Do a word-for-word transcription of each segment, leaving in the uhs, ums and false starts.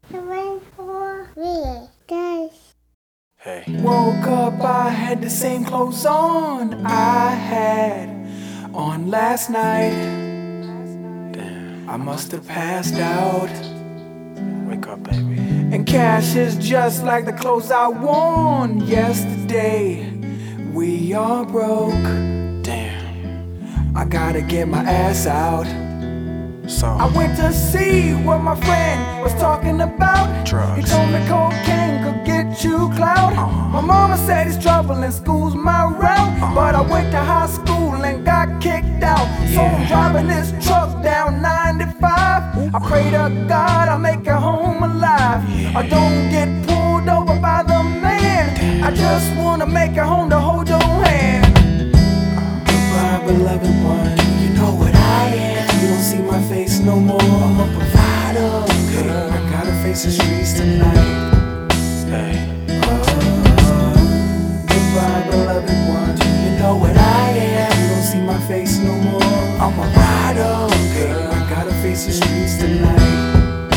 Seven, four, three, guys. Hey. Woke up, I had the same clothes on I had on last night. Damn. I must have passed out. Wake up, baby. And cash is just like the clothes I worn yesterday. We are broke. Damn. I gotta get my ass out. So I went to see what my friend was talking about. Drugs. He told me cocaine could get you clout. uh-huh. My mama said it's trouble and school's my route. uh-huh. But I went to high school and got kicked out. yeah. So I'm driving this truck down ninety-five. Ooh. I pray to God I make it home alive. yeah. I don't get pulled over by the man. Damn. I just wanna make it home to hold your hand. Goodbye, beloved one, you know what I am. You don't see my face no more, I'm a provider. Girl, I gotta face the streets tonight. Hey. Oh, goodbye, beloved one, you know what I am. You don't see my face no more, I'm a rider. Girl, I gotta face the streets tonight.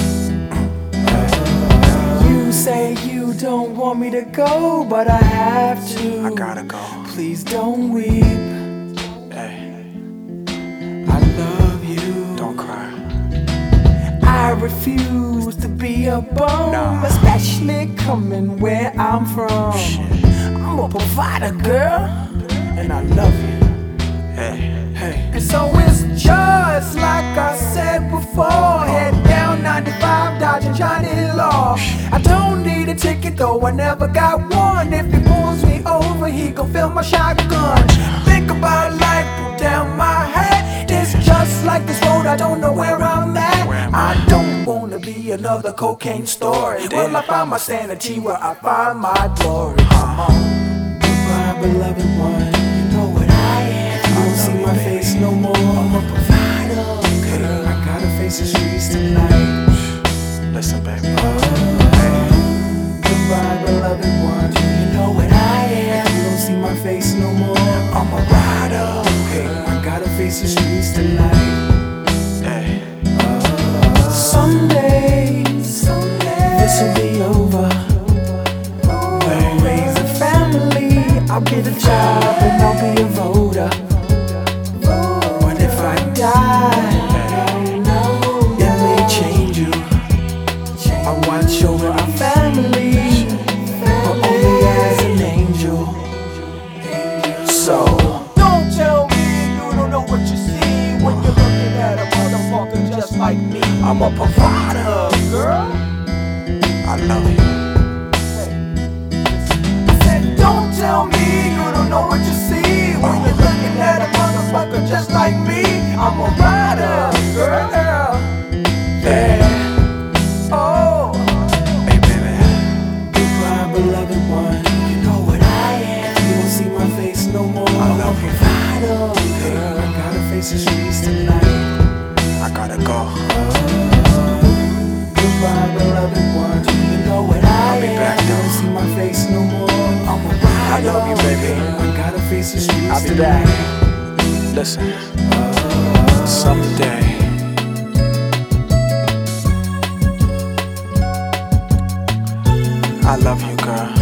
Oh, you say you don't want me to go, but I have to. I gotta go. Please don't weep. Hey. I love you. Don't cry. I refuse to be a bum, nah. Especially coming where I'm from. Shit. I'm a provider, girl, and I love you. Hey, hey. And so it's just like I said before. Head down ninety-five, dodging Johnny Law. I don't need a ticket though, I never got one. If he pulls me over, he gon' fill my shotgun. Think about life, pull down my head. It's just like this road, I don't know where I'm at. I don't wanna be another cocaine story. Will I find my sanity where I find my glory? Come on. Goodbye, beloved one, you know what I am. You don't see my face no more, I'm a provider. Girl, I gotta face the streets tonight. Listen, baby. Oh, goodbye, beloved one, you know what I am. You don't see my face no more, I'm a rider. Girl, I gotta face the streets tonight. Hey. Oh, someday, someday this'll be over. We'll raise a family, I'll get a job and I'll be a voter. But if I die, it may change you. I watch over our family, but only as an angel. So don't tell me you don't know what you see when you're looking at a motherfucker just like me. I'm a provider, girl. I love you. I said don't tell me you don't know what you see when you're looking at a motherfucker just like me. I'm a rider, girl. Yeah. Oh. Hey baby. Goodbye, beloved one. You know what I am. You don't see my face no more. I love you. Girl, I gotta face the streets tonight. I gotta go. Oh, goodbye, beloved one. You know what I I'll be am. Back, though. You don't see my face no more. I'm a rider. I love you, baby. I gotta face the streets I'll be tonight. Back. Listen. Oh, someday. I love you, girl.